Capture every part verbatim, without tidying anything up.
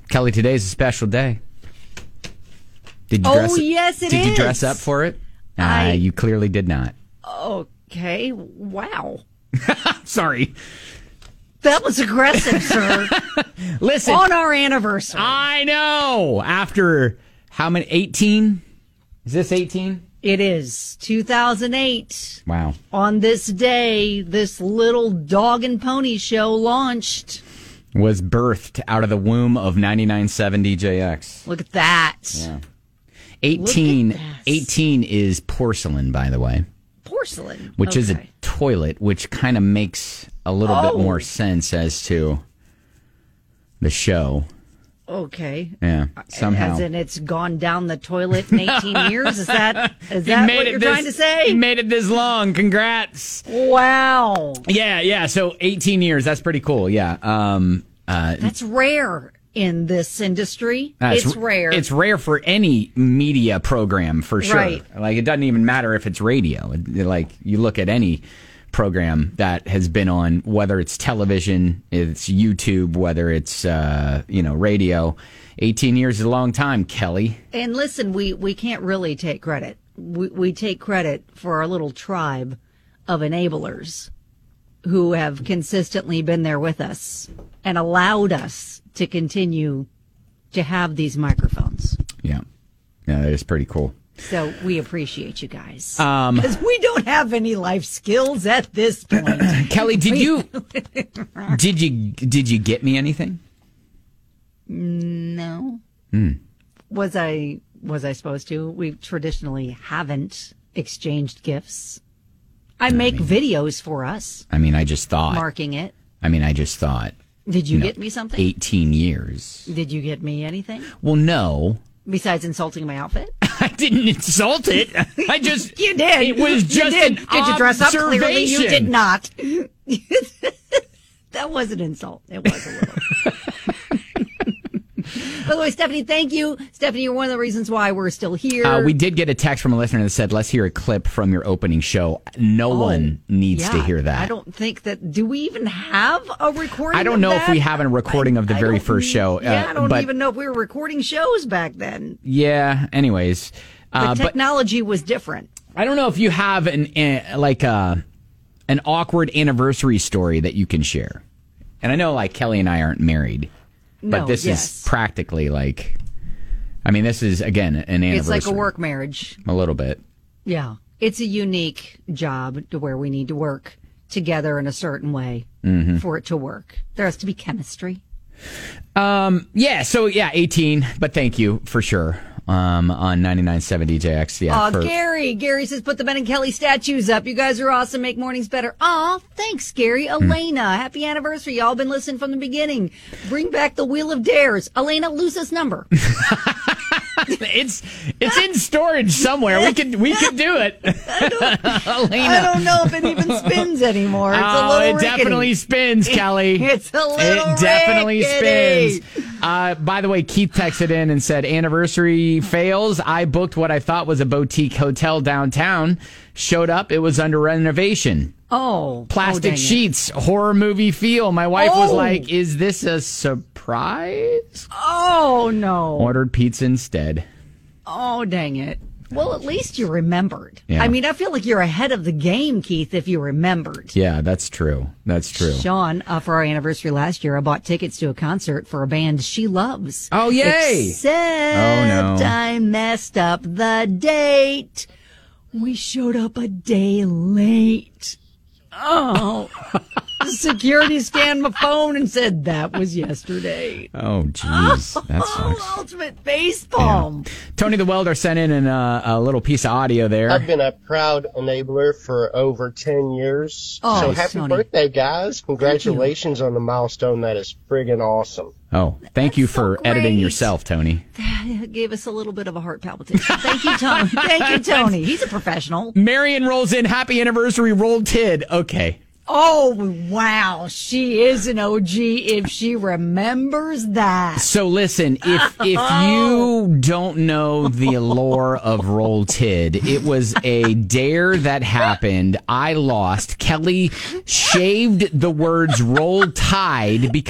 Kelly, today's a special day. Did you oh, dress yes, it did is. Did you dress up for it? I, uh, you clearly did not. Okay. Wow. Sorry. That was aggressive, sir. Listen. On our anniversary. I know. After how many? eighteen? Is this eighteen? It is. two thousand eight. Wow. On this day, this little dog and pony show launched. Was birthed out of the womb of ninety-nine point seven D J X. Look at that. Yeah. eighteen, Look at eighteen is porcelain, by the way. Porcelain. Which okay. is a toilet, which kind of makes a little oh. bit more sense as to the show. Okay. Yeah, somehow. As in it's gone down the toilet in eighteen years? Is that is that what you're this, trying to say? You made it this long. Congrats. Wow. Yeah, yeah. So eighteen years. That's pretty cool. Yeah. Um, uh, That's rare in this industry. uh, It's, it's rare. It's rare for any media program, for sure. Right. Like, it doesn't even matter if it's radio. It, like, you look at any program that has been on, whether it's television, it's YouTube, whether it's uh, you know radio. eighteen years is a long time, Kelly. And listen, we, we can't really take credit. We, we take credit for our little tribe of enablers who have consistently been there with us and allowed us to continue to have these microphones. Yeah, yeah, that is pretty cool. So we appreciate you guys. Um, because we don't have any life skills at this point. Kelly, did you did you did you get me anything? No. Hmm. Was I was I supposed to? We traditionally haven't exchanged gifts. I make I mean, videos for us. I mean, I just thought. Marking it. I mean, I just thought. Did you, you know, get me something? eighteen years. Did you get me anything? Well, no. Besides insulting my outfit? I didn't insult it. I just... You did. It was just you did. an Did you dress up? Clearly observation. you did not. That was an insult. It was a little. By the way, Stephanie, thank you. Stephanie, you're one of the reasons why we're still here. Uh, we did get a text from a listener that said, let's hear a clip from your opening show. No oh, one needs yeah, to hear that. I don't think that... Do we even have a recording I don't of know that? if we have a recording I, of the I very don't- first show. Yeah, uh, I don't but, even know if we were recording shows back then. Yeah, anyways. The Uh, technology was different. I don't know if you have an uh, like uh, an awkward anniversary story that you can share. And I know, like, Kelly and I aren't married, but No, this yes. is practically like, I mean, this is, again, an anniversary. It's like a work marriage. A little bit. Yeah. It's a unique job to where we need to work together in a certain way Mm-hmm. for it to work. There has to be chemistry. Um, yeah, so, yeah, eighteen, but thank you, for sure, um, on ninety-nine point seven D J X. Yeah, Aw, for, Gary. Gary says, put the Ben and Kelly statues up. You guys are awesome. Make mornings better. Aw, thanks, Gary. Elena, happy anniversary. Y'all been listening from the beginning. Bring back the Wheel of Dares. Elena, lose this number. It's it's in storage somewhere. We could we could do it. I don't, Elena. I don't know if it even spins anymore. It's oh, a little it rickety. definitely spins, Kelly. It's a little It definitely rickety. spins. Uh, by the way, Keith texted in and said, anniversary fails. I booked what I thought was a boutique hotel downtown. Showed up, it was under renovation. Oh. Plastic oh, dang it. sheets, horror movie feel. My wife was Oh. like, is this a surprise? Oh, no. Ordered pizza instead. Oh, dang it. Well, at least you remembered. Yeah. I mean, I feel like you're ahead of the game, Keith, if you remembered. Yeah, that's true. That's true. Sean, uh, for our anniversary last year, I bought tickets to a concert for a band she loves. Oh, yay. Except Oh, no. I messed up the date. We showed up a day late. Oh. Security scanned my phone and said that was yesterday. Oh, jeez. That Oh, sucks. ultimate facepalm. Yeah. Tony the Welder sent in an, uh, a little piece of audio there. I've been a proud enabler for over ten years. Oh, so happy Tony. birthday, guys. Congratulations on the milestone. That is friggin' awesome. Oh, thank you for so editing great. yourself, Tony. That gave us a little bit of a heart palpitation. Thank you, Tony. Thank you, Tony. He's a professional. Marion rolls in. Happy anniversary, Rolled Tid. Okay. Oh, wow. She is an O G if she remembers that. So listen, if if you don't know the lore of Roll Tid, it was a dare that happened. I lost. Kelly shaved the words Roll Tide because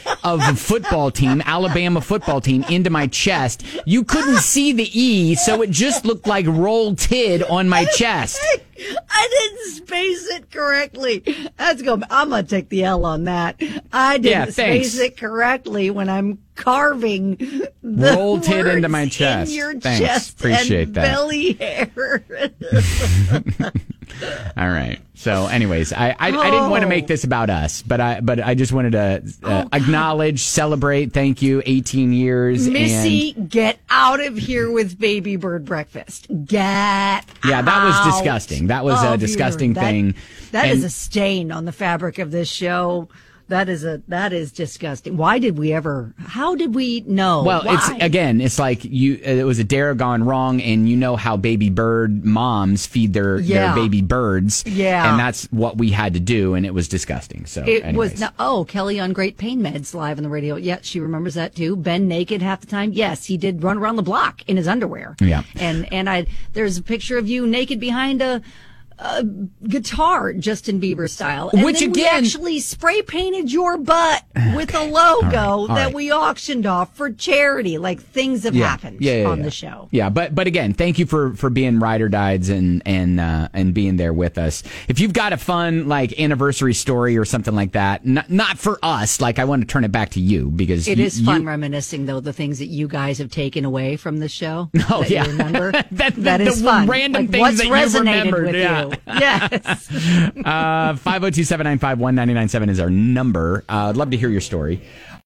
of a football team, Alabama football team, into my chest. You couldn't see the E, so it just looked like Roll Tid on my chest. I didn't space it correctly. That's go. I'm gonna take the L on that. I didn't Yeah, space it correctly when I'm carving the Roll Tid into my words chest. in your Thanks. chest Appreciate and that. belly hair. All right. So, anyways, I I, I didn't want to make this about us, but I but I just wanted to uh, Oh, acknowledge, celebrate. Thank you, eighteen years. Missy, and get out of here with baby bird breakfast. Get yeah, that was out disgusting. That was a of disgusting here. That- thing. That is And- a stain on the fabric of this show. That is a that is disgusting. Why did we ever? How did we know? Well, Why? it's again, it's like you. It was a dare gone wrong, and you know how baby bird moms feed their, Yeah. their baby birds. Yeah. and that's what we had to do, and it was disgusting. So It anyways. was not, oh, Kelly on Great Pain Meds live on the radio. Yeah, she remembers that too. Ben naked half the time. Yes, he did run around the block in his underwear. Yeah. And and I there's a picture of you naked behind a, a guitar, Justin Bieber style. And Which then we again- actually spray painted your butt with a logo all that right. we auctioned off for charity. Like things have yeah. happened yeah, yeah, on yeah. the show. Yeah, but but again, thank you for for being ride or dies and and uh, and being there with us. If you've got a fun like anniversary story or something like that, not not for us. Like I want to turn it back to you because It you, is fun you- reminiscing, though, the things that you guys have taken away from the show. Oh, that yeah. You remember? That- that the- is the fun. random like, things what's that you resonated remembered, with yeah. you? Yes. Uh, five oh two, seven nine five, one nine nine seven is our number. Uh, I'd love to hear your story.